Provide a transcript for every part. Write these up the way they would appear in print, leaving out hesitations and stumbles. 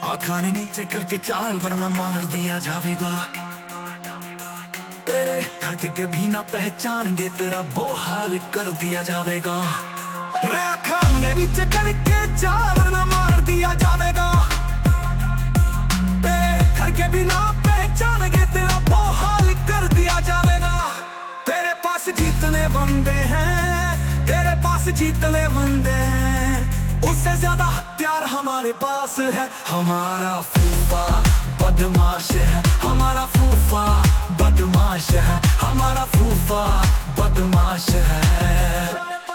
खाने नीचे करके चाल वरना मार दिया जाएगा। तेरे हट के भी ना पहचानेंगे, तेरा वो हाल कर दिया जाएगा। खाने नीचे करके चाल वरना मार दिया जाएगा। तेरे हट के भी ना पहचानेंगे, तेरा वो हाल कर दिया जाएगा। तेरे पास जितने बंदे हैं, तेरे पास जितने बंदे हैं, उससे ज्यादा हथियार हमारे पास है। हमारा फूफा बदमाश है, हमारा फूफा बदमाश है, हमारा फूफा बदमाश है।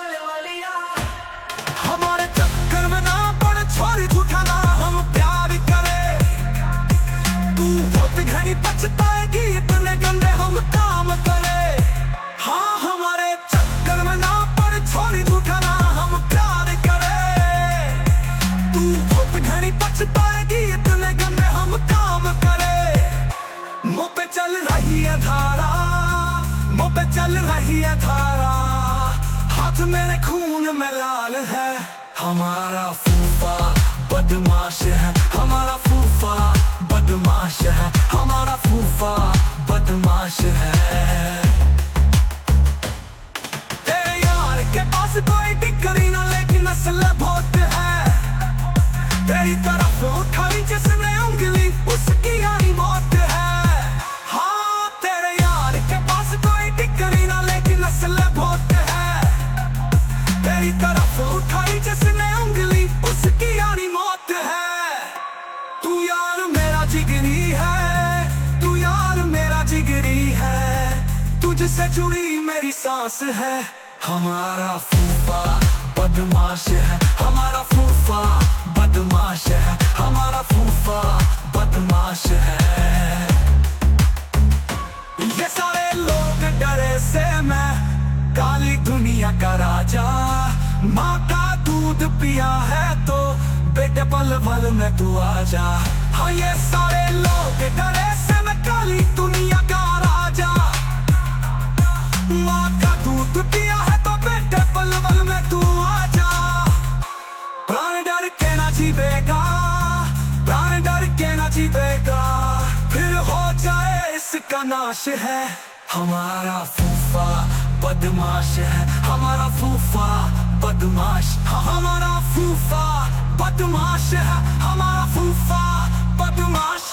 हमारे चक्कर में ना पड़ छोरी झूठाना, हम प्यार करे। तू बहुत घनी पछताएगी, इतने गंदे हम काम करे। हाँ हमारे चक्कर में ना पड़ छोरी झूठाना, हम प्यार करे। तू बहुत घनी पछताएगी, इतने गंदे हम काम करे। मुँह पे चल रही है धारा, मुँह पे चल रही है धारा, हाथ मेरे खून में लाल है। हमारा फूफा बदमाश है, हमारा फूफा बदमाश है, हमारा फूफा बदमाश है। तेरे यार के पास कोई डिग्री ना, लेकिन असल बहुत है। तेरी तरफ उठाई जिसने उंगली, उसकी आई मौत है। हाँ तेरे यार के पास कोई डिग्री ना, लेकिन असल बहुत है। तेरी तरफ उठाई जिसने उंगली, उसकी आई मौत है। तू यार मेरा जिगरी है, तू यार मेरा जिगरी है, तुझसे जुड़ी मेरी सांस है। हमारा फूफा बदमाश है, हमारा फूफा बदमाश है, हमारा फूफा बदमाश है। ये सारे लोग डरे से मैं काली दुनिया का राजा। माँ का दूध पिया है तो बेटे पल पल में तू आजा। हाँ ये सारे लोग डरे से मैं काली दुनिया का राजा। माँ का दूध पिया है तो बेटे पल पल में तू आजा। प्राण डर के ना जीवेगा, प्राण डर के ना जीवेगा, फिर हो जाए इसका नाश है। हमारा फूफा बदमाश है, हमारा फूफा बदमाश, हमारा फूफा बदमाश है, हमारा फूफा बदमाश।